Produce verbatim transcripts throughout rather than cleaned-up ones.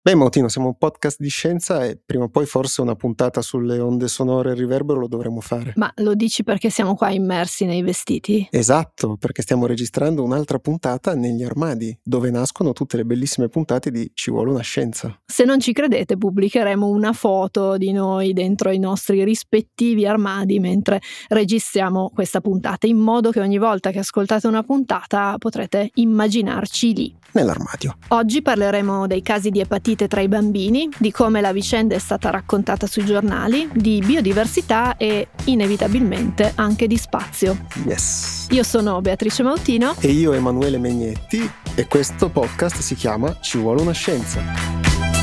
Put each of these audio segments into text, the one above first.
Beh, Mautino, siamo un podcast di scienza e prima o poi forse una puntata sulle onde sonore e il riverbero lo dovremo fare. Ma lo dici perché siamo qua immersi nei vestiti? Esatto, perché stiamo registrando un'altra puntata negli armadi, dove nascono tutte le bellissime puntate di Ci vuole una scienza. Se non ci credete, pubblicheremo una foto di noi dentro i nostri rispettivi armadi mentre registriamo questa puntata, in modo che ogni volta che ascoltate una puntata potrete immaginarci lì. Nell'armadio. Oggi parleremo dei casi di epatite tra i bambini, di come la vicenda è stata raccontata sui giornali, di biodiversità e inevitabilmente anche di spazio. Yes. Io sono Beatrice Mautino. E io Emanuele Megnetti e questo podcast si chiama Ci vuole una scienza.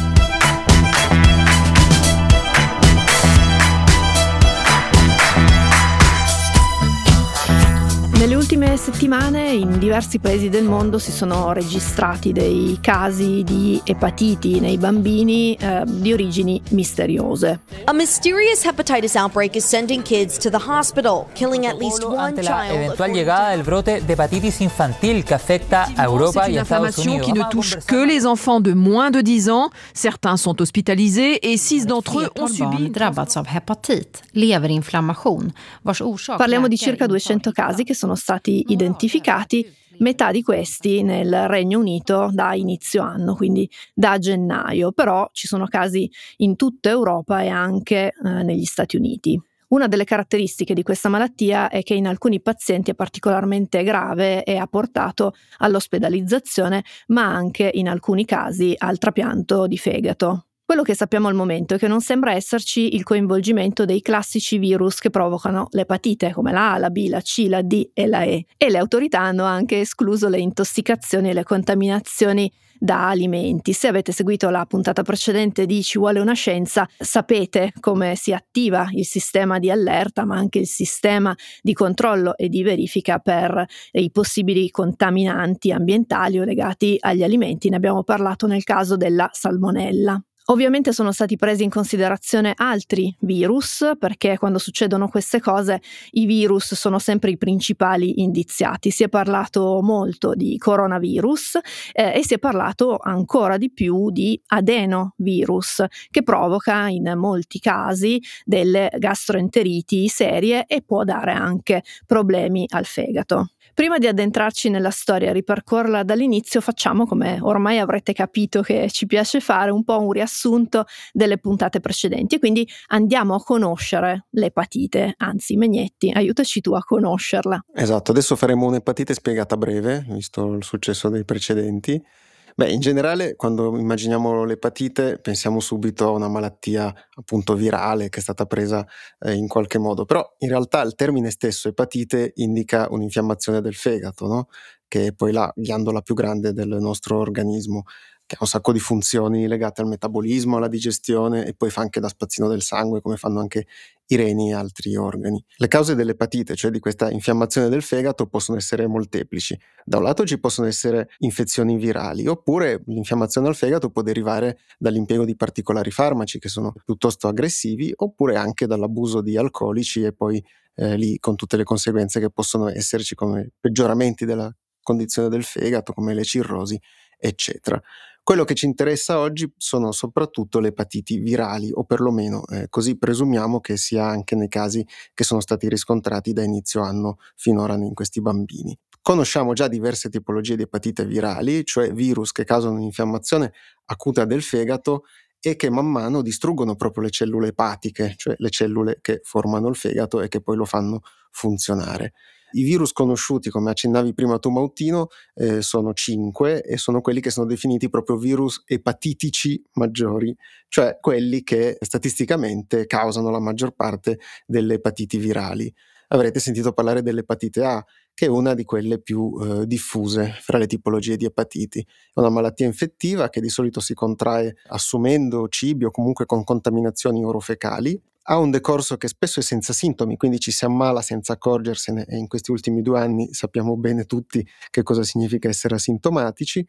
Nelle ultime settimane in diversi paesi del mondo si sono registrati dei casi di epatiti nei bambini eh, di origini misteriose. A mysterious hepatitis outbreak is sending kids to the hospital, killing at least one ante child. la eventual llegada del brote de hepatitis infantil que afecta a Europa y a Estados Unidos. Qui ne touche que les enfants de moins de dix ans. Certains sont hospitalisés et six d'entre eux ont subi. drabbats av hepatit, leverinflammation, vars orsak. Parliamo di circa duecento casi che sono stati identificati, metà di questi nel Regno Unito da inizio anno, quindi da gennaio, però ci sono casi in tutta Europa e anche eh, negli Stati Uniti. Una delle caratteristiche di questa malattia è che in alcuni pazienti è particolarmente grave e ha portato all'ospedalizzazione, ma anche in alcuni casi al trapianto di fegato. Quello che sappiamo al momento è che non sembra esserci il coinvolgimento dei classici virus che provocano l'epatite, come la A, la B, la C, la D e la E. E le autorità hanno anche escluso le intossicazioni e le contaminazioni da alimenti. Se avete seguito la puntata precedente di Ci vuole una scienza, sapete come si attiva il sistema di allerta, ma anche il sistema di controllo e di verifica per i possibili contaminanti ambientali o legati agli alimenti. Ne abbiamo parlato nel caso della salmonella. Ovviamente sono stati presi in considerazione altri virus, perché quando succedono queste cose i virus sono sempre i principali indiziati. Si è parlato molto di coronavirus eh, e si è parlato ancora di più di adenovirus, che provoca in molti casi delle gastroenteriti serie e può dare anche problemi al fegato. Prima di addentrarci nella storia e ripercorrerla dall'inizio, facciamo, come ormai avrete capito che ci piace fare, un po' un riassunto delle puntate precedenti e quindi andiamo a conoscere l'epatite. Anzi, Megnetti, aiutaci tu a conoscerla. Esatto, adesso faremo un'epatite spiegata breve, visto il successo dei precedenti. Beh, in generale, quando immaginiamo l'epatite pensiamo subito a una malattia appunto virale che è stata presa eh, in qualche modo, però in realtà il termine stesso epatite indica un'infiammazione del fegato, no? Che è poi la ghiandola più grande del nostro organismo, che ha un sacco di funzioni legate al metabolismo, alla digestione e poi fa anche da spazzino del sangue, come fanno anche i reni e altri organi. Le cause dell'epatite, cioè di questa infiammazione del fegato, possono essere molteplici. Da un lato ci possono essere infezioni virali, oppure l'infiammazione al fegato può derivare dall'impiego di particolari farmaci che sono piuttosto aggressivi, oppure anche dall'abuso di alcolici e poi eh, lì con tutte le conseguenze che possono esserci, come peggioramenti della condizione del fegato, come le cirrosi, eccetera. Quello che ci interessa oggi sono soprattutto le epatiti virali, o perlomeno eh, così presumiamo che sia anche nei casi che sono stati riscontrati da inizio anno finora in questi bambini. Conosciamo già diverse tipologie di epatite virali, cioè virus che causano un'infiammazione acuta del fegato e che man mano distruggono proprio le cellule epatiche, cioè le cellule che formano il fegato e che poi lo fanno funzionare. I virus conosciuti, come accennavi prima tu Mautino, eh, sono cinque e sono quelli che sono definiti proprio virus epatitici maggiori, cioè quelli che statisticamente causano la maggior parte delle epatiti virali. Avrete sentito parlare dell'epatite A, che è una di quelle più eh, diffuse fra le tipologie di epatiti. È una malattia infettiva che di solito si contrae assumendo cibi o comunque con contaminazioni orofecali. Ha un decorso che spesso è senza sintomi, quindi ci si ammala senza accorgersene e in questi ultimi due anni sappiamo bene tutti che cosa significa essere asintomatici.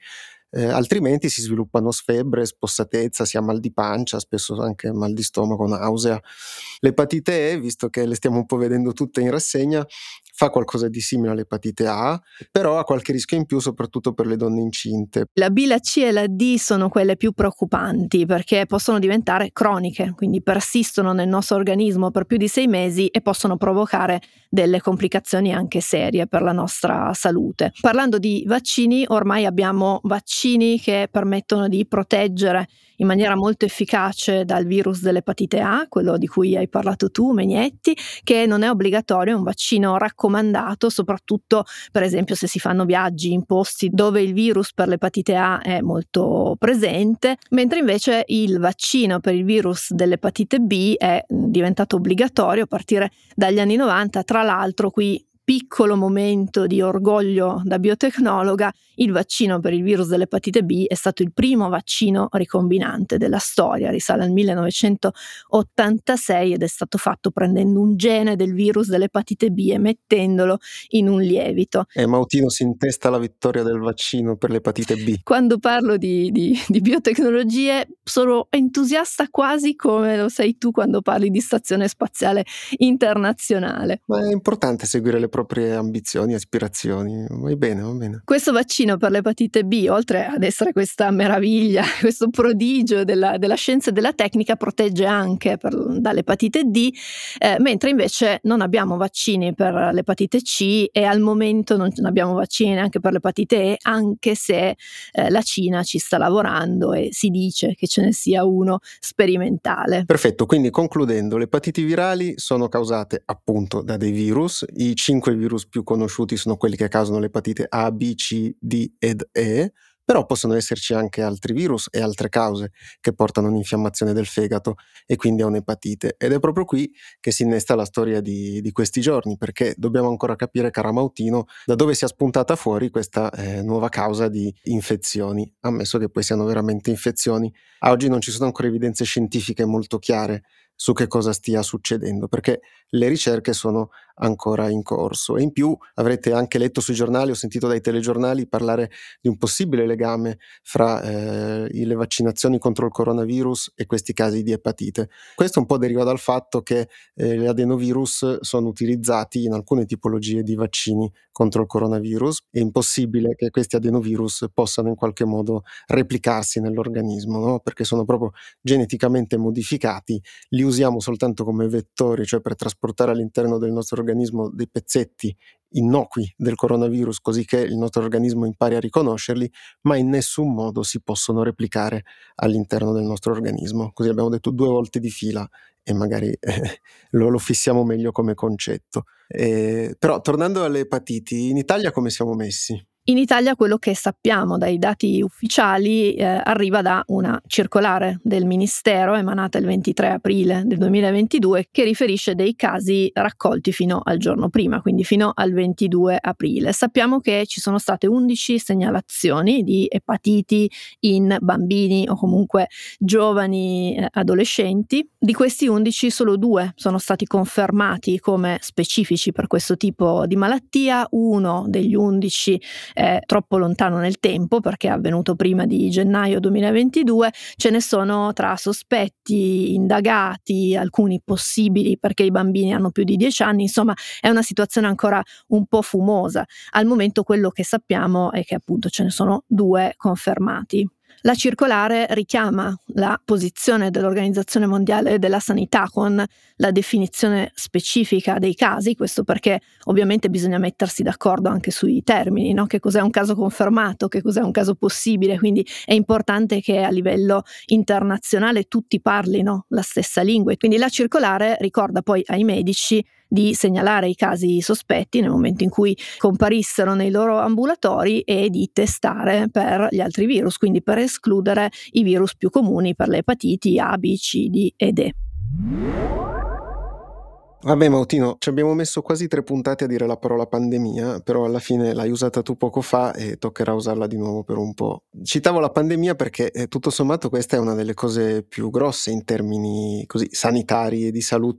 Eh, altrimenti si sviluppano febbre, spossatezza, si ha mal di pancia, spesso anche mal di stomaco, nausea. L'epatite E, visto che le stiamo un po' vedendo tutte in rassegna, fa qualcosa di simile all'epatite A, però ha qualche rischio in più, soprattutto per le donne incinte. La B, la C e la D sono quelle più preoccupanti perché possono diventare croniche, quindi persistono nel nostro organismo per più di sei mesi e possono provocare delle complicazioni anche serie per la nostra salute. Parlando di vaccini, ormai abbiamo vaccini che permettono di proteggere in maniera molto efficace dal virus dell'epatite A, quello di cui hai parlato tu, Megnetti, che non è obbligatorio, è un vaccino raccomandato, soprattutto per esempio se si fanno viaggi in posti dove il virus per l'epatite A è molto presente, mentre invece il vaccino per il virus dell'epatite B è diventato obbligatorio a partire dagli anni novanta. Tra l'altro, qui piccolo momento di orgoglio da biotecnologa, il vaccino per il virus dell'epatite B è stato il primo vaccino ricombinante della storia, risale al millenovecentottantasei ed è stato fatto prendendo un gene del virus dell'epatite B e mettendolo in un lievito. E Mautino si intesta la vittoria del vaccino per l'epatite B. Quando parlo di, di, di biotecnologie sono entusiasta quasi come lo sei tu quando parli di stazione spaziale internazionale. Ma è importante seguire le proprie ambizioni e aspirazioni, vai bene, va bene. Questo vaccino per l'epatite B, oltre ad essere questa meraviglia, questo prodigio della, della scienza e della tecnica, protegge anche per, dall'epatite D, eh, mentre invece non abbiamo vaccini per l'epatite C e al momento non abbiamo vaccini neanche per l'epatite E, anche se eh, la Cina ci sta lavorando e si dice che ce ne sia uno sperimentale. Perfetto, quindi concludendo, le epatiti virali sono causate appunto da dei virus. I cinque virus più conosciuti sono quelli che causano l'epatite A, B, C, D ed E, però possono esserci anche altri virus e altre cause che portano a un'infiammazione del fegato e quindi a un'epatite. Ed è proprio qui che si innesta la storia di, di questi giorni, perché dobbiamo ancora capire, cara Mautino, da dove sia spuntata fuori questa eh, nuova causa di infezioni, ammesso che poi siano veramente infezioni. A oggi non ci sono ancora evidenze scientifiche molto chiare su che cosa stia succedendo, perché le ricerche sono ancora in corso. E in più avrete anche letto sui giornali, ho sentito dai telegiornali parlare di un possibile legame fra eh, le vaccinazioni contro il coronavirus e questi casi di epatite. Questo un po' deriva dal fatto che eh, gli adenovirus sono utilizzati in alcune tipologie di vaccini contro il coronavirus. È impossibile che questi adenovirus possano in qualche modo replicarsi nell'organismo, no? Perché sono proprio geneticamente modificati, li usiamo soltanto come vettori, cioè per trasportare all'interno del nostro organismo dei pezzetti innocui del coronavirus, così che il nostro organismo impari a riconoscerli, ma in nessun modo si possono replicare all'interno del nostro organismo. Così abbiamo detto due volte di fila e magari eh, lo, lo fissiamo meglio come concetto. Eh, però tornando alle epatiti, in Italia come siamo messi? In Italia quello che sappiamo dai dati ufficiali eh, arriva da una circolare del Ministero emanata il ventitré aprile del duemilaventidue che riferisce dei casi raccolti fino al giorno prima, quindi fino al ventidue aprile. Sappiamo che ci sono state undici segnalazioni di epatiti in bambini o comunque giovani eh, adolescenti. Di questi undici solo due sono stati confermati come specifici per questo tipo di malattia. Uno degli undici è troppo lontano nel tempo perché è avvenuto prima di gennaio duemilaventidue, ce ne sono tra sospetti, indagati, alcuni possibili perché i bambini hanno più di dieci anni, insomma è una situazione ancora un po' fumosa. Al momento quello che sappiamo è che appunto ce ne sono due confermati. La circolare richiama la posizione dell'Organizzazione Mondiale della Sanità con la definizione specifica dei casi, questo perché ovviamente bisogna mettersi d'accordo anche sui termini, no? Che cos'è un caso confermato, che cos'è un caso possibile, quindi è importante che a livello internazionale tutti parlino la stessa lingua. Quindi la circolare ricorda poi ai medici di segnalare i casi sospetti nel momento in cui comparissero nei loro ambulatori e di testare per gli altri virus, quindi per escludere i virus più comuni per le epatiti A, B, C, D ed E. Vabbè Mautino, ci abbiamo messo quasi tre puntate a dire la parola pandemia, però alla fine l'hai usata tu poco fa e toccherà usarla di nuovo per un po'. Citavo la pandemia perché eh, tutto sommato questa è una delle cose più grosse in termini così sanitari e di salute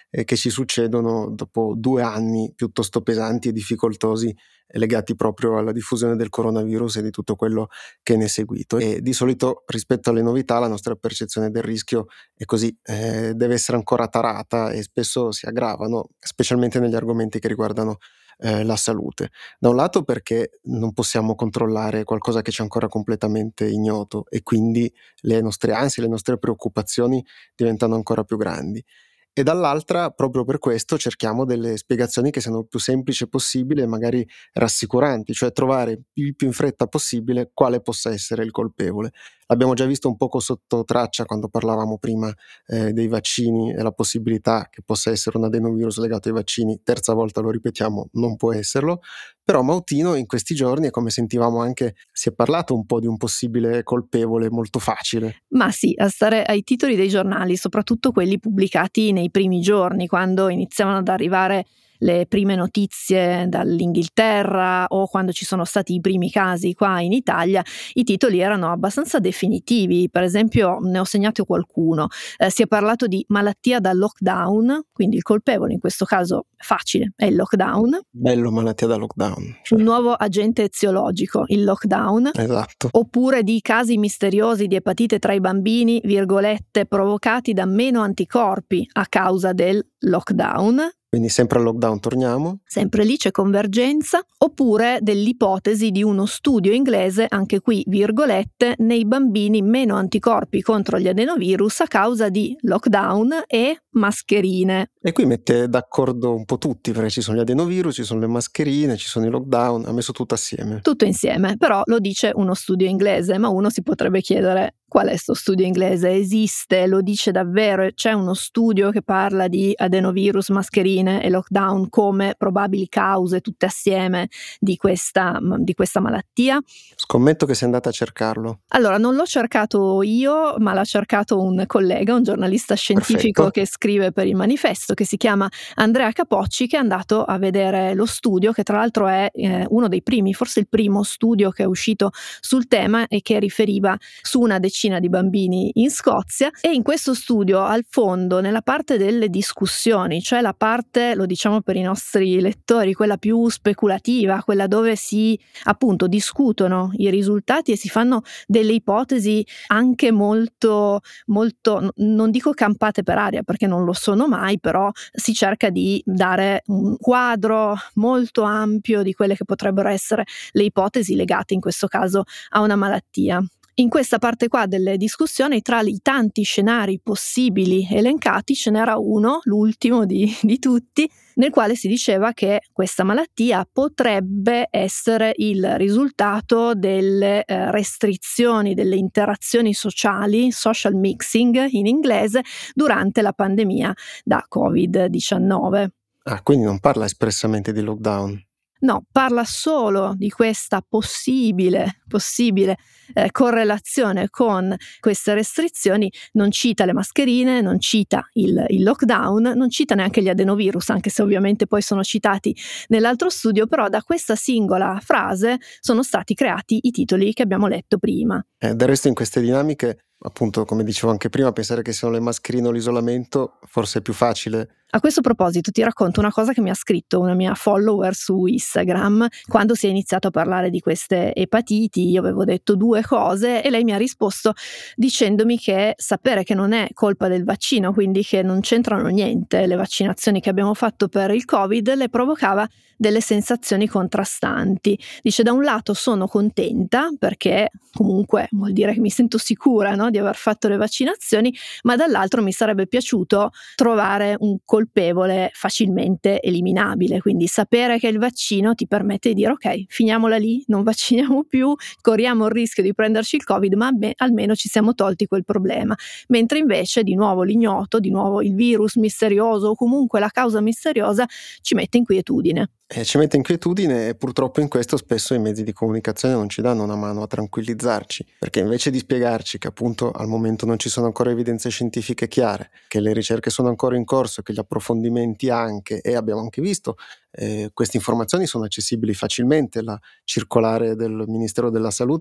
eh, che ci succedono dopo due anni piuttosto pesanti e difficoltosi legati proprio alla diffusione del coronavirus e di tutto quello che ne è seguito. E di solito rispetto alle novità la nostra percezione del rischio è così, eh, deve essere ancora tarata e spesso si aggravano, specialmente negli argomenti che riguardano eh, la salute. Da un lato perché non possiamo controllare qualcosa che ci è ancora completamente ignoto e quindi le nostre ansie, le nostre preoccupazioni diventano ancora più grandi. E dall'altra, proprio per questo, cerchiamo delle spiegazioni che siano più semplici possibile e magari rassicuranti, cioè trovare il più in fretta possibile quale possa essere il colpevole. L'abbiamo già visto un poco sotto traccia quando parlavamo prima eh, dei vaccini e la possibilità che possa essere un adenovirus legato ai vaccini, terza volta lo ripetiamo, non può esserlo, però Mautino in questi giorni, e come sentivamo anche, si è parlato un po' di un possibile colpevole molto facile. Ma sì, a stare ai titoli dei giornali, soprattutto quelli pubblicati nei primi giorni, quando iniziavano ad arrivare le prime notizie dall'Inghilterra o quando ci sono stati i primi casi qua in Italia, i titoli erano abbastanza definitivi. Per esempio, ne ho segnato qualcuno. Eh, si è parlato di malattia da lockdown, quindi il colpevole in questo caso facile è il lockdown. Bello, malattia da lockdown. Cioè. Un nuovo agente eziologico, il lockdown. Esatto. Oppure di casi misteriosi di epatite tra i bambini, virgolette, provocati da meno anticorpi a causa del lockdown. Quindi sempre al lockdown torniamo. Sempre lì c'è convergenza. Oppure dell'ipotesi di uno studio inglese, anche qui virgolette, nei bambini meno anticorpi contro gli adenovirus a causa di lockdown e mascherine. E qui mette d'accordo un po' tutti, perché ci sono gli adenovirus, ci sono le mascherine, ci sono i lockdown, ha messo tutto assieme. Tutto insieme, però lo dice uno studio inglese, ma uno si potrebbe chiedere: qual è sto studio inglese? Esiste? Lo dice davvero? C'è uno studio che parla di adenovirus, mascherine e lockdown come probabili cause tutte assieme di questa, di questa malattia? Scommetto che sei andata a cercarlo. Allora, non l'ho cercato io, ma l'ha cercato un collega, un giornalista scientifico Perfetto. che scrive per il Manifesto, che si chiama Andrea Capocci, che è andato a vedere lo studio, che tra l'altro è eh, uno dei primi, forse il primo studio che è uscito sul tema e che riferiva su una decina di bambini in Scozia. E in questo studio, al fondo, nella parte delle discussioni, cioè la parte, lo diciamo per i nostri lettori, quella più speculativa, quella dove si appunto discutono i risultati e si fanno delle ipotesi anche molto, molto, non dico campate per aria perché non lo sono mai, però si cerca di dare un quadro molto ampio di quelle che potrebbero essere le ipotesi legate in questo caso a una malattia. In questa parte qua delle discussioni, tra i tanti scenari possibili elencati, ce n'era uno, l'ultimo di, di tutti, nel quale si diceva che questa malattia potrebbe essere il risultato delle eh, restrizioni, delle interazioni sociali, social mixing in inglese, durante la pandemia da covid diciannove. Ah, quindi non parla espressamente di lockdown. No, parla solo di questa possibile, possibile eh, correlazione con queste restrizioni, non cita le mascherine, non cita il, il lockdown, non cita neanche gli adenovirus, anche se ovviamente poi sono citati nell'altro studio, però da questa singola frase sono stati creati i titoli che abbiamo letto prima. Eh, del resto in queste dinamiche, appunto, come dicevo anche prima, pensare che siano le mascherine o l'isolamento forse è più facile. A questo proposito ti racconto una cosa che mi ha scritto una mia follower su Instagram quando si è iniziato a parlare di queste epatiti. Io avevo detto due cose e lei mi ha risposto dicendomi che sapere che non è colpa del vaccino, quindi che non c'entrano niente le vaccinazioni che abbiamo fatto per il Covid, le provocava delle sensazioni contrastanti. Dice: da un lato sono contenta perché comunque vuol dire che mi sento sicura, no, di aver fatto le vaccinazioni, ma dall'altro mi sarebbe piaciuto trovare un colpevole facilmente eliminabile, quindi sapere che il vaccino ti permette di dire ok, finiamola lì, non vacciniamo più, corriamo il rischio di prenderci il Covid, ma beh, almeno ci siamo tolti quel problema. Mentre invece di nuovo l'ignoto, di nuovo il virus misterioso o comunque la causa misteriosa ci mette inquietudine. Eh, ci mette inquietudine e purtroppo in questo spesso i mezzi di comunicazione non ci danno una mano a tranquillizzarci, perché invece di spiegarci che appunto al momento non ci sono ancora evidenze scientifiche chiare, che le ricerche sono ancora in corso, che gli approfondimenti anche, e abbiamo anche visto eh, queste informazioni sono accessibili facilmente, la circolare del Ministero della Salute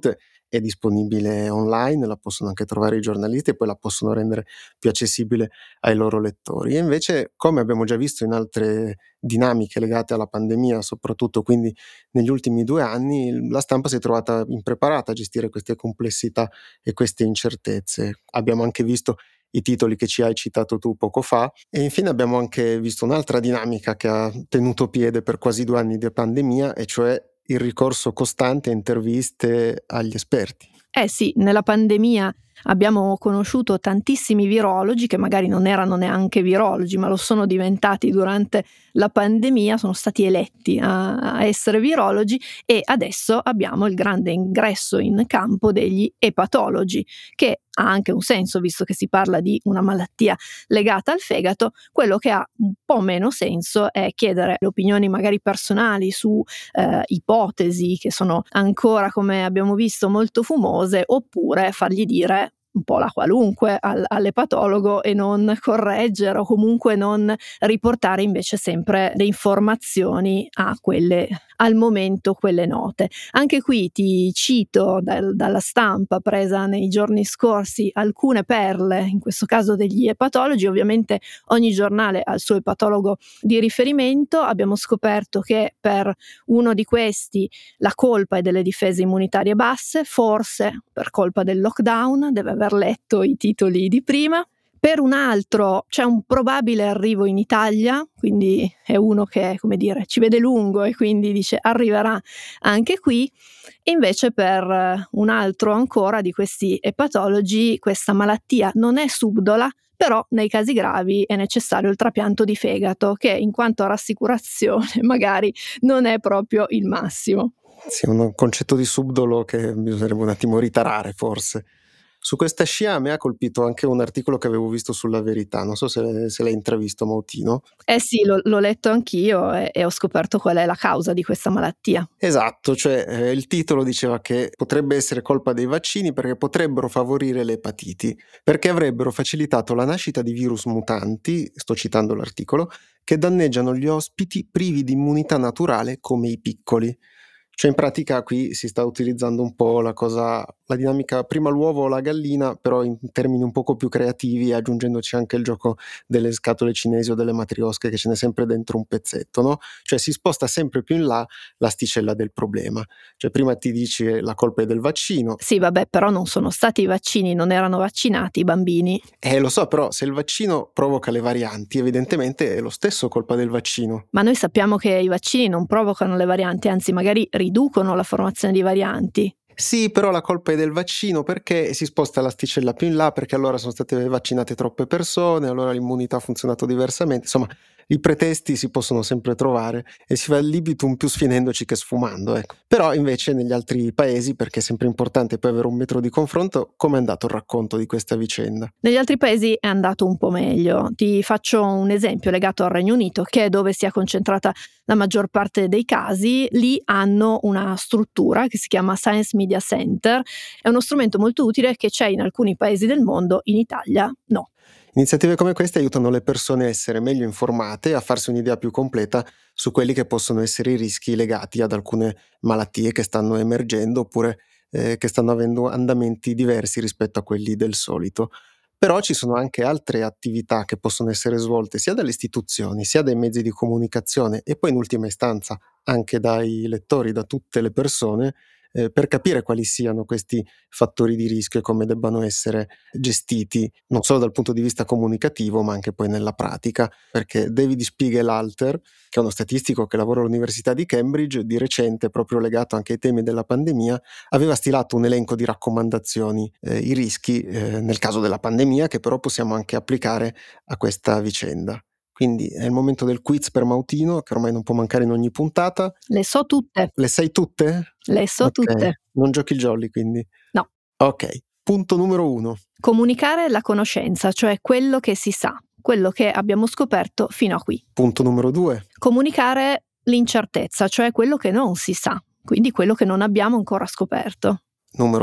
è disponibile online, la possono anche trovare i giornalisti e poi la possono rendere più accessibile ai loro lettori. E invece, come abbiamo già visto in altre dinamiche legate alla pandemia, soprattutto quindi negli ultimi due anni, la stampa si è trovata impreparata a gestire queste complessità e queste incertezze. Abbiamo anche visto i titoli che ci hai citato tu poco fa e infine abbiamo anche visto un'altra dinamica che ha tenuto piede per quasi due anni di pandemia, e cioè il ricorso costante a interviste agli esperti. Eh sì, nella pandemia abbiamo conosciuto tantissimi virologi che magari non erano neanche virologi, ma lo sono diventati durante la pandemia, sono stati eletti a, a essere virologi, e adesso abbiamo il grande ingresso in campo degli epatologi, che ha anche un senso visto che si parla di una malattia legata al fegato. Quello che ha un po' meno senso è chiedere le opinioni magari personali su eh, ipotesi che sono ancora, come abbiamo visto, molto fumose, oppure fargli dire un po' la qualunque al, all'epatologo e non correggere o comunque non riportare invece sempre le informazioni a quelle al momento, quelle note. Anche qui ti cito dal, dalla stampa presa nei giorni scorsi alcune perle, in questo caso degli epatologi. Ovviamente ogni giornale ha il suo epatologo di riferimento. Abbiamo scoperto che per uno di questi la colpa è delle difese immunitarie basse, forse per colpa del lockdown, deve aver letto i titoli di prima. Per un altro c'è un probabile arrivo in Italia, quindi è uno che, come dire, ci vede lungo e quindi dice arriverà anche qui. Invece per un altro ancora di questi epatologi questa malattia non è subdola, però nei casi gravi è necessario il trapianto di fegato, che in quanto a rassicurazione magari non è proprio il massimo. Sì, un concetto di subdolo che bisognerebbe un attimo ritarare forse. Su questa scia mi ha colpito anche un articolo che avevo visto sulla Verità, non so se, se l'hai intravisto, Mautino. Eh sì, lo, l'ho letto anch'io e, e ho scoperto qual è la causa di questa malattia. Esatto, cioè eh, il titolo diceva che potrebbe essere colpa dei vaccini perché potrebbero favorire le epatiti, perché avrebbero facilitato la nascita di virus mutanti, sto citando l'articolo, che danneggiano gli ospiti privi di immunità naturale come i piccoli. Cioè in pratica qui si sta utilizzando un po' la cosa, la dinamica prima l'uovo o la gallina, però in termini un poco più creativi, aggiungendoci anche il gioco delle scatole cinesi o delle matriosche, che ce n'è sempre dentro un pezzetto, no? Cioè si sposta sempre più in là l'asticella del problema. Cioè prima ti dici che la colpa è del vaccino. Sì, vabbè, però non sono stati i vaccini, non erano vaccinati i bambini. Eh, lo so, però se il vaccino provoca le varianti, evidentemente è lo stesso colpa del vaccino. Ma noi sappiamo che i vaccini non provocano le varianti, anzi magari riducono la formazione di varianti. Sì, però la colpa è del vaccino perché si sposta l'asticella più in là, perché allora sono state vaccinate troppe persone, allora l'immunità ha funzionato diversamente. Insomma, i pretesti si possono sempre trovare e si va al libitum più sfinendoci che sfumando, ecco. Però invece negli altri paesi, perché è sempre importante poi avere un metro di confronto, come è andato il racconto di questa vicenda? Negli altri paesi è andato un po' meglio. Ti faccio un esempio legato al Regno Unito, che è dove si è concentrata la maggior parte dei casi. Lì hanno una struttura che si chiama Science Media Center, è uno strumento molto utile che c'è in alcuni paesi del mondo, in Italia no. Iniziative come queste aiutano le persone a essere meglio informate e a farsi un'idea più completa su quelli che possono essere i rischi legati ad alcune malattie che stanno emergendo oppure eh, che stanno avendo andamenti diversi rispetto a quelli del solito. Però ci sono anche altre attività che possono essere svolte sia dalle istituzioni, sia dai mezzi di comunicazione e poi in ultima istanza anche dai lettori, da tutte le persone, eh, per capire quali siano questi fattori di rischio e come debbano essere gestiti, non solo dal punto di vista comunicativo, ma anche poi nella pratica. Perché David Spiegelalter, che è uno statistico che lavora all'Università di Cambridge, di recente, proprio legato anche ai temi della pandemia, aveva stilato un elenco di raccomandazioni, eh, i rischi eh, nel caso della pandemia, che però possiamo anche applicare a questa vicenda. Quindi è il momento del quiz per Mautino, che ormai non può mancare in ogni puntata. Le so tutte. Le sai tutte? Le so Ok. tutte. Non giochi il jolly, quindi? No. Ok. Punto numero uno. Comunicare la conoscenza, cioè quello che si sa, quello che abbiamo scoperto fino a qui. Punto numero due. Comunicare l'incertezza, cioè quello che non si sa, quindi quello che non abbiamo ancora scoperto. Numero tre.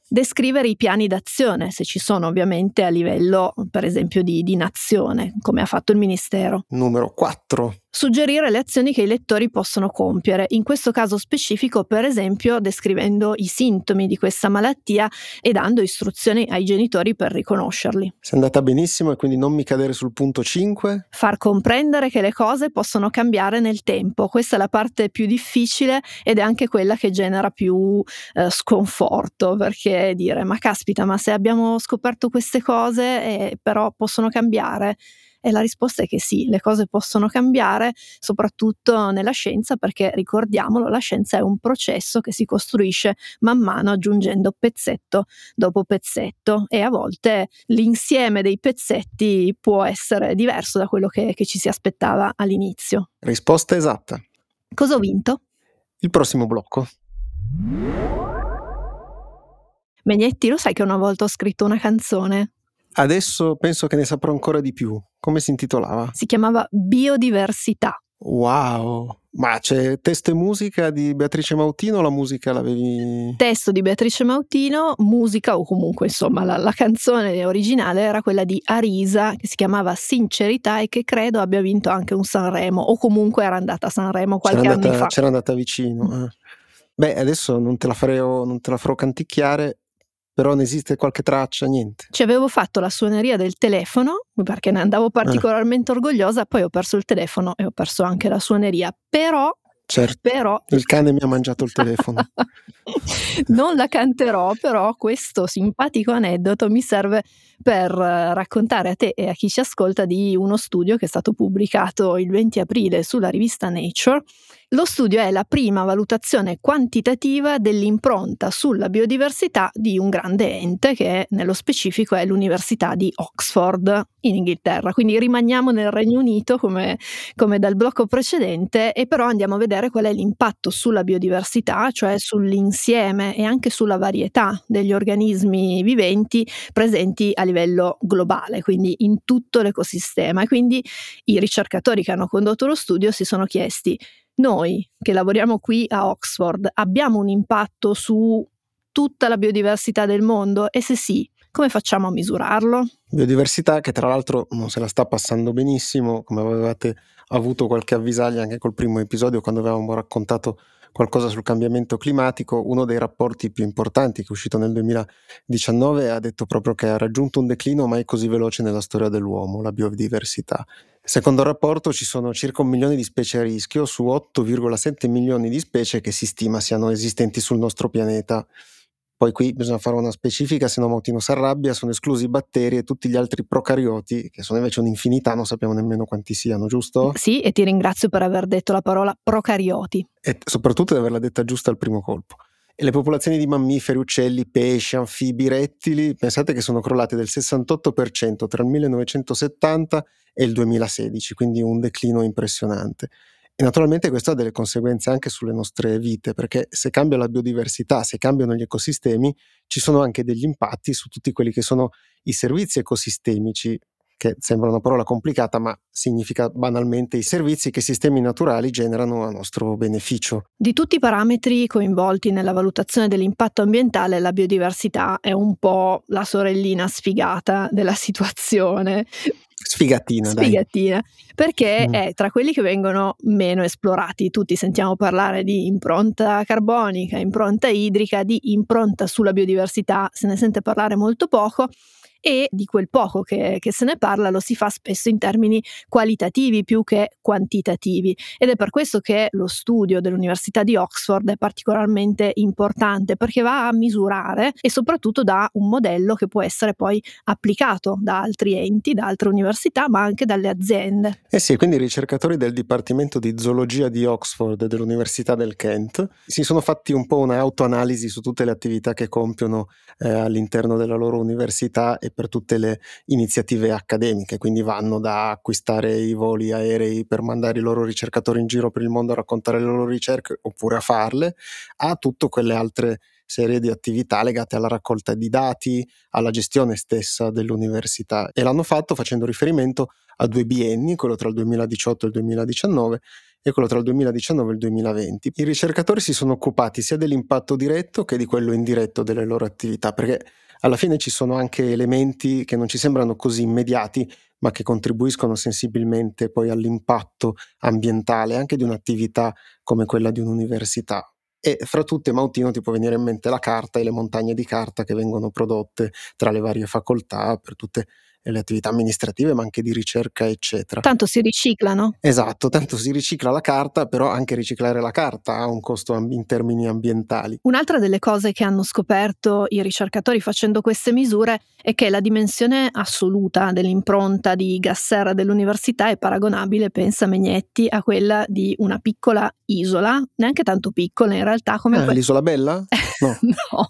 Descrivere i piani d'azione, se ci sono ovviamente a livello, per esempio, di, di nazione, come ha fatto il Ministero. Numero quattro. Suggerire le azioni che i lettori possono compiere, in questo caso specifico per esempio descrivendo i sintomi di questa malattia e dando istruzioni ai genitori per riconoscerli. Sei andata benissimo e quindi non mi cadere sul punto cinque. Far comprendere che le cose possono cambiare nel tempo, questa è la parte più difficile ed è anche quella che genera più eh, sconforto, perché dire ma caspita, ma se abbiamo scoperto queste cose eh, però possono cambiare? E la risposta è che sì, le cose possono cambiare, soprattutto nella scienza, perché ricordiamolo, la scienza è un processo che si costruisce man mano aggiungendo pezzetto dopo pezzetto e a volte l'insieme dei pezzetti può essere diverso da quello che, che ci si aspettava all'inizio. Risposta esatta. Cosa ho vinto? Il prossimo blocco. Megnetti, lo sai che una volta ho scritto una canzone? Adesso penso che ne saprò ancora di più. Come si intitolava? Si chiamava Biodiversità. Wow! Ma c'è testo e musica di Beatrice Mautino o la musica l'avevi... Testo di Beatrice Mautino, musica o comunque insomma la, la canzone originale era quella di Arisa che si chiamava Sincerità e che credo abbia vinto anche un Sanremo o comunque era andata a Sanremo qualche c'era anno andata, fa. C'era andata vicino. Eh. Beh, adesso non te la farò, non te la farò canticchiare, però ne esiste qualche traccia, niente. Ci avevo fatto la suoneria del telefono perché ne andavo particolarmente eh. orgogliosa, poi ho perso il telefono e ho perso anche la suoneria, però certo, però il cane mi ha mangiato il telefono. Non la canterò, però questo simpatico aneddoto mi serve per raccontare a te e a chi ci ascolta di uno studio che è stato pubblicato il venti aprile sulla rivista Nature. Lo studio è la prima valutazione quantitativa dell'impronta sulla biodiversità di un grande ente che nello specifico è l'Università di Oxford in Inghilterra, quindi rimaniamo nel Regno Unito come, come dal blocco precedente e però andiamo a vedere qual è l'impatto sulla biodiversità, cioè sull'insieme e anche sulla varietà degli organismi viventi presenti a livello globale, quindi in tutto l'ecosistema. E quindi i ricercatori che hanno condotto lo studio si sono chiesti: noi che lavoriamo qui a Oxford abbiamo un impatto su tutta la biodiversità del mondo? E se sì, come facciamo a misurarlo? Biodiversità che tra l'altro non se la sta passando benissimo, come avevate avuto qualche avvisaglia anche col primo episodio quando avevamo raccontato qualcosa sul cambiamento climatico. Uno dei rapporti più importanti che è uscito nel duemiladiciannove ha detto proprio che ha raggiunto un declino mai così veloce nella storia dell'uomo, la biodiversità. Secondo il rapporto ci sono circa un milione di specie a rischio su otto virgola sette milioni di specie che si stima siano esistenti sul nostro pianeta. Poi qui bisogna fare una specifica, se no Mautino si arrabbia, sono esclusi i batteri e tutti gli altri procarioti, che sono invece un'infinità, non sappiamo nemmeno quanti siano, giusto? Sì, e ti ringrazio per aver detto la parola procarioti. E soprattutto di averla detta giusta al primo colpo. E le popolazioni di mammiferi, uccelli, pesci, anfibi, rettili, pensate che sono crollate del sessantotto per cento tra il millenovecentosettanta e il duemilasedici, quindi un declino impressionante. E naturalmente questo ha delle conseguenze anche sulle nostre vite, perché se cambia la biodiversità, se cambiano gli ecosistemi, ci sono anche degli impatti su tutti quelli che sono i servizi ecosistemici, che sembra una parola complicata, ma significa banalmente i servizi che i sistemi naturali generano a nostro beneficio. Di tutti i parametri coinvolti nella valutazione dell'impatto ambientale, la biodiversità è un po' la sorellina sfigata della situazione. Sfigatina, Sfigatina, dai. Perché mm. è tra quelli che vengono meno esplorati. Tutti sentiamo parlare di impronta carbonica, impronta idrica, di impronta sulla biodiversità, se ne sente parlare molto poco. E di quel poco che, che se ne parla lo si fa spesso in termini qualitativi più che quantitativi, ed è per questo che lo studio dell'Università di Oxford è particolarmente importante, perché va a misurare e soprattutto dà un modello che può essere poi applicato da altri enti, da altre università, ma anche dalle aziende. Eh sì, quindi i ricercatori del Dipartimento di Zoologia di Oxford e dell'Università del Kent si sono fatti un po' un'autoanalisi su tutte le attività che compiono eh, all'interno della loro università e per tutte le iniziative accademiche, quindi vanno da acquistare i voli aerei per mandare i loro ricercatori in giro per il mondo a raccontare le loro ricerche oppure a farle, a tutte quelle altre serie di attività legate alla raccolta di dati, alla gestione stessa dell'università, e l'hanno fatto facendo riferimento a due bienni, quello tra il duemiladiciotto e il duemiladiciannove, e quello tra il duemiladiciannove e il duemilaventi. I ricercatori si sono occupati sia dell'impatto diretto che di quello indiretto delle loro attività, perché alla fine ci sono anche elementi che non ci sembrano così immediati, ma che contribuiscono sensibilmente poi all'impatto ambientale anche di un'attività come quella di un'università. E fra tutte, Mautino, ti può venire in mente la carta e le montagne di carta che vengono prodotte tra le varie facoltà per tutte le attività amministrative, ma anche di ricerca, eccetera. Tanto si riciclano. Esatto, tanto si ricicla la carta, però anche riciclare la carta ha un costo in termini ambientali. Un'altra delle cose che hanno scoperto i ricercatori facendo queste misure è che la dimensione assoluta dell'impronta di gas serra dell'università è paragonabile, pensa Megnetti, a quella di una piccola isola, neanche tanto piccola in realtà come ah, que- l'isola Bella? No. no.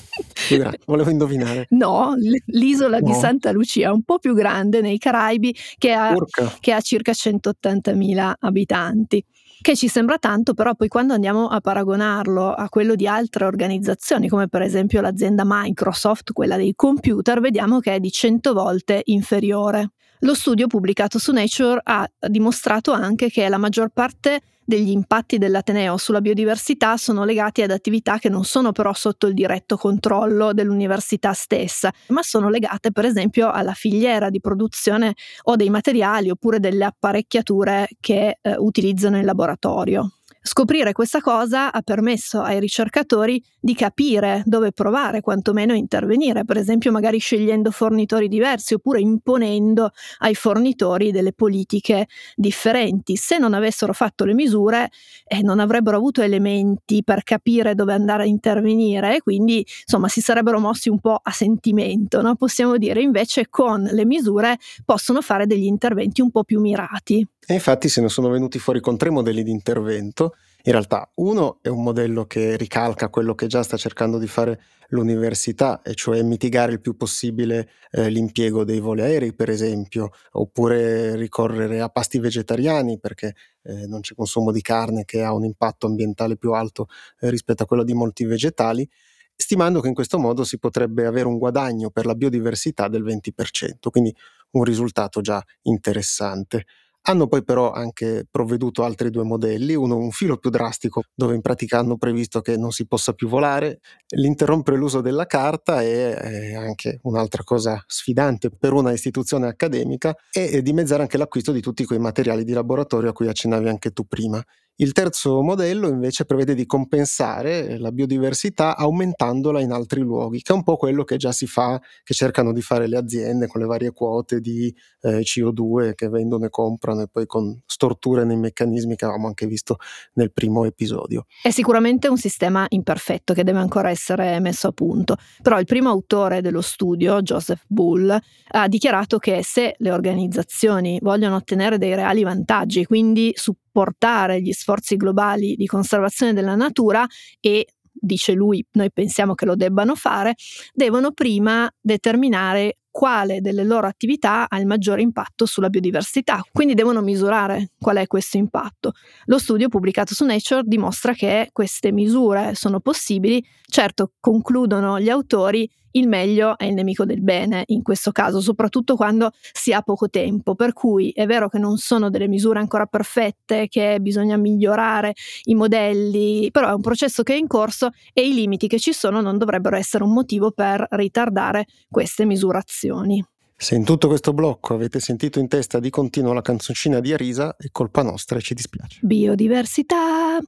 Gra- volevo indovinare. No, l- l'isola no. di Santa Lucia, un po' più grande nei Caraibi, che ha, che ha circa centottantamila abitanti. Che ci sembra tanto, però poi quando andiamo a paragonarlo a quello di altre organizzazioni, come per esempio l'azienda Microsoft, quella dei computer, vediamo che è di cento volte inferiore. Lo studio pubblicato su Nature ha dimostrato anche che la maggior parte degli impatti dell'Ateneo sulla biodiversità sono legati ad attività che non sono però sotto il diretto controllo dell'università stessa, ma sono legate per esempio alla filiera di produzione o dei materiali oppure delle apparecchiature che eh, utilizzano in laboratorio. Scoprire questa cosa ha permesso ai ricercatori di capire dove provare, quantomeno intervenire, per esempio magari scegliendo fornitori diversi oppure imponendo ai fornitori delle politiche differenti. Se non avessero fatto le misure eh, non avrebbero avuto elementi per capire dove andare a intervenire e quindi insomma si sarebbero mossi un po' a sentimento, no? Possiamo dire. Invece con le misure possono fare degli interventi un po' più mirati. E infatti se ne sono venuti fuori con tre modelli di intervento. In realtà uno è un modello che ricalca quello che già sta cercando di fare l'università, e cioè mitigare il più possibile eh, l'impiego dei voli aerei, per esempio, oppure ricorrere a pasti vegetariani perché eh, non c'è consumo di carne, che ha un impatto ambientale più alto eh, rispetto a quello di molti vegetali, stimando che in questo modo si potrebbe avere un guadagno per la biodiversità del venti per cento, quindi un risultato già interessante. Hanno poi però anche provveduto altri due modelli, uno un filo più drastico, dove in pratica hanno previsto che non si possa più volare, l'interrompere l'uso della carta e anche un'altra cosa sfidante per una istituzione accademica, e dimezzare anche l'acquisto di tutti quei materiali di laboratorio a cui accennavi anche tu prima. Il terzo modello invece prevede di compensare la biodiversità aumentandola in altri luoghi, che è un po' quello che già si fa, che cercano di fare le aziende con le varie quote di eh, C O due che vendono e comprano, e poi con storture nei meccanismi che avevamo anche visto nel primo episodio. È sicuramente un sistema imperfetto che deve ancora essere messo a punto, però il primo autore dello studio, Joseph Bull, ha dichiarato che se le organizzazioni vogliono ottenere dei reali vantaggi, quindi supportare gli sforzi globali di conservazione della natura, e dice lui, noi pensiamo che lo debbano fare, devono prima determinare quale delle loro attività ha il maggiore impatto sulla biodiversità, quindi devono misurare qual è questo impatto. Lo studio pubblicato su Nature dimostra che queste misure sono possibili. Certo, concludono gli autori, il meglio è il nemico del bene in questo caso, soprattutto quando si ha poco tempo, per cui è vero che non sono delle misure ancora perfette, che bisogna migliorare i modelli, però è un processo che è in corso e i limiti che ci sono non dovrebbero essere un motivo per ritardare queste misurazioni. Se in tutto questo blocco avete sentito in testa di continuo la canzoncina di Arisa, è colpa nostra e ci dispiace. Biodiversità.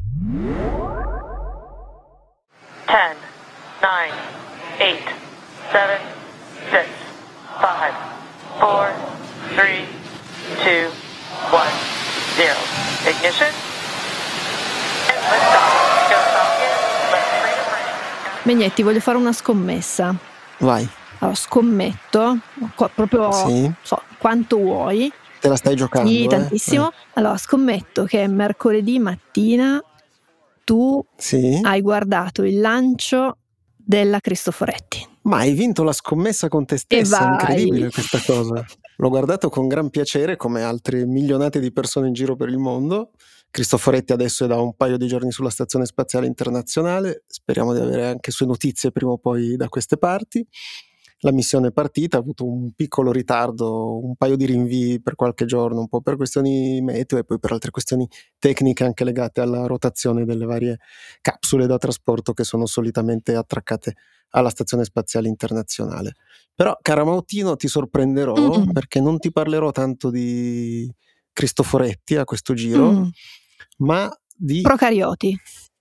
ten, nine, eight, seven, six, five, four, three, two, one, zero. Ignition. And lift off. Go Falcon. Let's freedom ring. Megnetti, voglio fare una scommessa. Vai. Allora, scommetto, proprio sì. so, quanto vuoi. Te la stai giocando? Sì, eh? tantissimo. Eh. Allora, scommetto che mercoledì mattina tu sì. hai guardato il lancio della Cristoforetti. Ma hai vinto la scommessa con te stessa, è incredibile questa cosa. L'ho guardato con gran piacere, come altre milionate di persone in giro per il mondo. Cristoforetti adesso è da un paio di giorni sulla Stazione Spaziale Internazionale, speriamo di avere anche sue notizie prima o poi da queste parti. la missione è partita, ha avuto un piccolo ritardo, un paio di rinvii per qualche giorno, un po' per questioni meteo e poi per altre questioni tecniche anche legate alla rotazione delle varie capsule da trasporto che sono solitamente attraccate alla Stazione Spaziale Internazionale. Però, cara Mautino, ti sorprenderò Mm. perché non ti parlerò tanto di Cristoforetti a questo giro, Mm. ma di... Procarioti.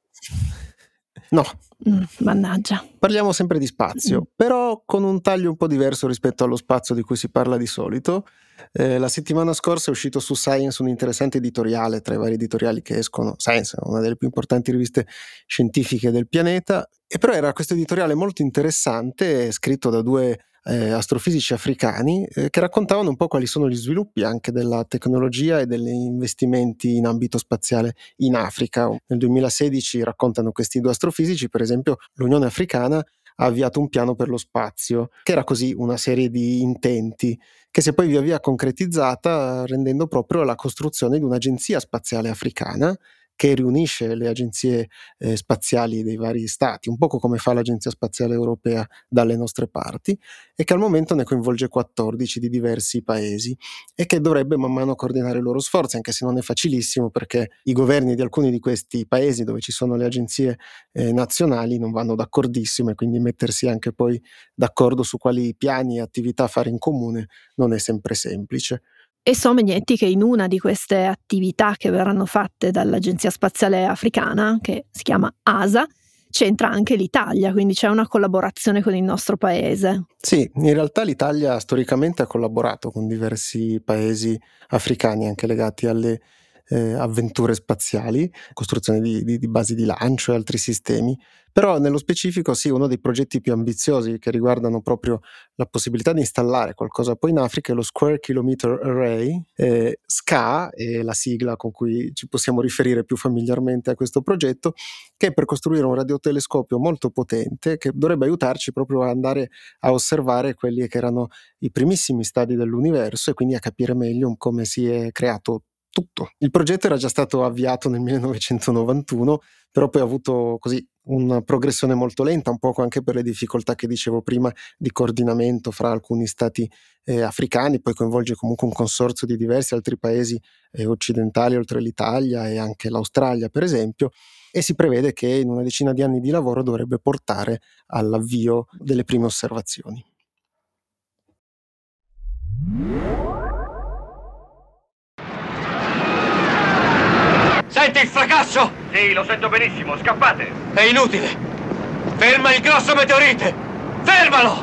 No, Mm, mannaggia. parliamo sempre di spazio, Mm. però con un taglio un po' diverso rispetto allo spazio di cui si parla di solito. Eh, la settimana scorsa è uscito su Science un interessante editoriale tra i vari editoriali che escono. Science è una delle più importanti riviste scientifiche del pianeta, e però era questo editoriale molto interessante, scritto da due eh, astrofisici africani eh, che raccontavano un po' quali sono gli sviluppi anche della tecnologia e degli investimenti in ambito spaziale in Africa. Nel duemilasedici, raccontano questi due astrofisici, per esempio l'Unione Africana ha avviato un piano per lo spazio, che era così una serie di intenti, che si è poi via via concretizzata rendendo proprio la costruzione di un'agenzia spaziale africana che riunisce le agenzie eh, spaziali dei vari stati, un poco come fa l'Agenzia Spaziale Europea dalle nostre parti, e che al momento ne coinvolge quattordici di diversi paesi e che dovrebbe man mano coordinare i loro sforzi, anche se non è facilissimo perché i governi di alcuni di questi paesi dove ci sono le agenzie eh, nazionali non vanno d'accordissimo, e quindi mettersi anche poi d'accordo su quali piani e attività fare in comune non è sempre semplice. E so, Megnetti, che in una di queste attività che verranno fatte dall'Agenzia Spaziale Africana, che si chiama A S A, c'entra anche l'Italia, quindi c'è una collaborazione con il nostro paese. Sì, in realtà l'Italia storicamente ha collaborato con diversi paesi africani anche legati alle eh, avventure spaziali, costruzione di, di, di basi di lancio e altri sistemi, però nello specifico sì, uno dei progetti più ambiziosi che riguardano proprio la possibilità di installare qualcosa poi in Africa è lo Square Kilometer Array, eh, S C A è la sigla con cui ci possiamo riferire più familiarmente a questo progetto, che è per costruire un radiotelescopio molto potente che dovrebbe aiutarci proprio a andare a osservare quelli che erano i primissimi stadi dell'universo e quindi a capire meglio come si è creato tutto. Il progetto era già stato avviato nel millenovecentonovantuno, però poi ha avuto così una progressione molto lenta, un poco anche per le difficoltà che dicevo prima di coordinamento fra alcuni stati eh, africani, poi coinvolge comunque un consorzio di diversi altri paesi eh, occidentali oltre l'Italia e anche l'Australia per esempio, e si prevede che in una decina di anni di lavoro dovrebbe portare all'avvio delle prime osservazioni. Senti il fracasso! Sì, lo sento benissimo, scappate! È inutile! Ferma il grosso meteorite! Fermalo!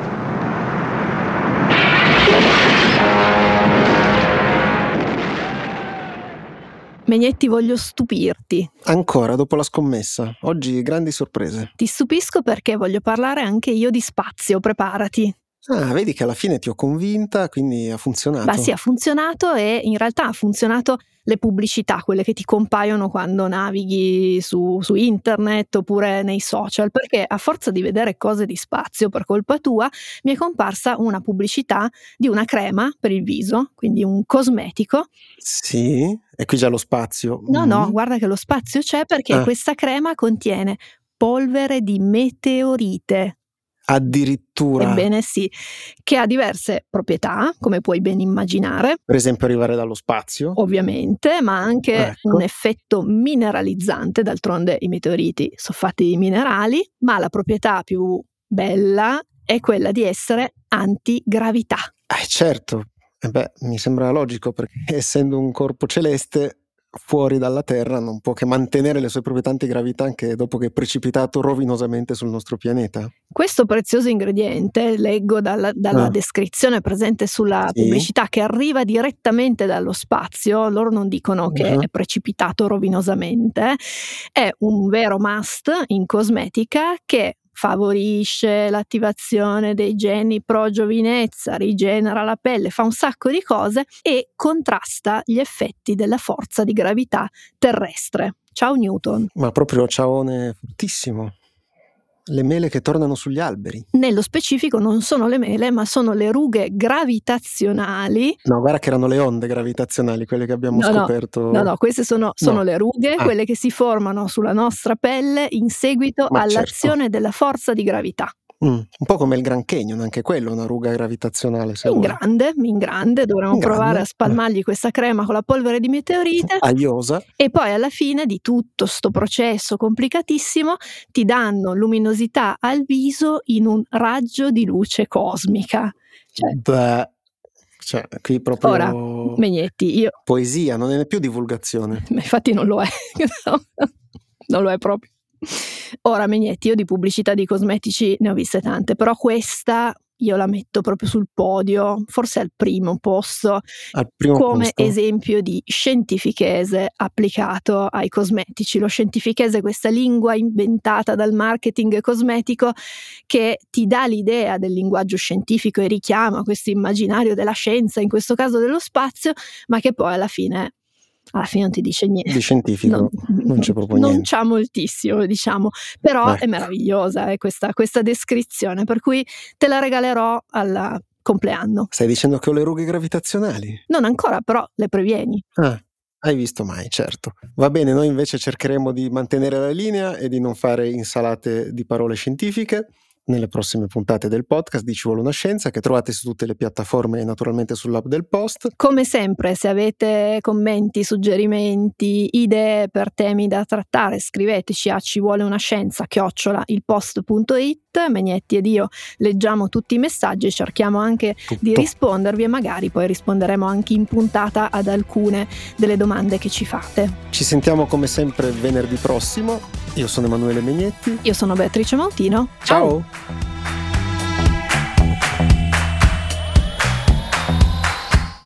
Megnetti, voglio stupirti. Ancora, dopo la scommessa. Oggi grandi sorprese. Ti stupisco perché voglio parlare anche io di spazio, preparati. Ah, vedi che alla fine ti ho convinta, quindi ha funzionato. Beh sì, ha funzionato, e in realtà ha funzionato le pubblicità, quelle che ti compaiono quando navighi su, su internet oppure nei social, perché a forza di vedere cose di spazio per colpa tua mi è comparsa una pubblicità di una crema per il viso, quindi un cosmetico. Sì, e qui già lo spazio. No, Mm. no, guarda che lo spazio c'è perché Ah. questa crema contiene polvere di meteorite. Addirittura. Ebbene sì, che ha diverse proprietà, come puoi ben immaginare, Per esempio arrivare dallo spazio. ovviamente, ma anche Ecco. un effetto mineralizzante, d'altronde i meteoriti sono fatti di minerali, ma la proprietà più bella è quella di essere antigravità. Eh, certo, eh beh, mi sembra logico perché essendo un corpo celeste fuori dalla Terra non può che mantenere le sue proprietà antigravità anche dopo che è precipitato rovinosamente sul nostro pianeta. Questo prezioso ingrediente, leggo dalla, dalla Ah. descrizione presente sulla Sì. pubblicità, che arriva direttamente dallo spazio, loro non dicono che Uh-huh. è precipitato rovinosamente, è un vero must in cosmetica che favorisce l'attivazione dei geni pro giovinezza, rigenera la pelle, fa un sacco di cose e contrasta gli effetti della forza di gravità terrestre. Ciao Newton. Ma proprio ciaone fortissimo. Le mele che tornano sugli alberi. Nello specifico non sono le mele, ma sono le rughe gravitazionali. No, guarda che erano le onde gravitazionali quelle che abbiamo No, no, scoperto. No, no, queste sono, sono No. le rughe, Ah. quelle che si formano sulla nostra pelle in seguito Ma all'azione certo. della forza di gravità. Mm, un po' come il Grand Canyon, anche quello è una ruga gravitazionale. Se In vuoi. grande, in grande, dovremmo In grande. provare a spalmargli questa crema con la polvere di meteorite. Aiosa. E poi alla fine di tutto sto processo complicatissimo ti danno luminosità al viso in un raggio di luce cosmica. Cioè, Beh, cioè, qui proprio ora, Megnetti, io poesia, non è più divulgazione. Ma infatti non lo è, non lo è proprio. Ora Megnetti, io di pubblicità di cosmetici ne ho viste tante, però questa io la metto proprio sul podio, forse al primo posto, Al primo come posto. esempio di scientifichese applicato ai cosmetici. Lo scientifichese è questa lingua inventata dal marketing cosmetico che ti dà l'idea del linguaggio scientifico e richiama questo immaginario della scienza, in questo caso dello spazio, ma che poi alla fine alla fine non ti dice niente. Di scientifico non, non c'è proprio non niente. c'ha moltissimo, diciamo, però Ecco. è meravigliosa eh, questa, questa descrizione, per cui te la regalerò al compleanno. Stai dicendo che ho le rughe gravitazionali? Non ancora, però le previeni. Ah, hai visto mai, certo. Va bene, noi invece cercheremo di mantenere la linea e di non fare insalate di parole scientifiche nelle prossime puntate del podcast di Ci vuole una scienza, che trovate su tutte le piattaforme e naturalmente sull'app del Post. Come sempre, se avete commenti, suggerimenti, idee per temi da trattare, scriveteci a ci vuole una scienza chiocciola ilpost punto it. Megnetti ed io leggiamo tutti i messaggi e cerchiamo anche Tutto. di rispondervi, e magari poi risponderemo anche in puntata ad alcune delle domande che ci fate. Ci sentiamo come sempre venerdì prossimo. Io sono Emanuele Megnetti. Io sono Beatrice Mautino. Ciao.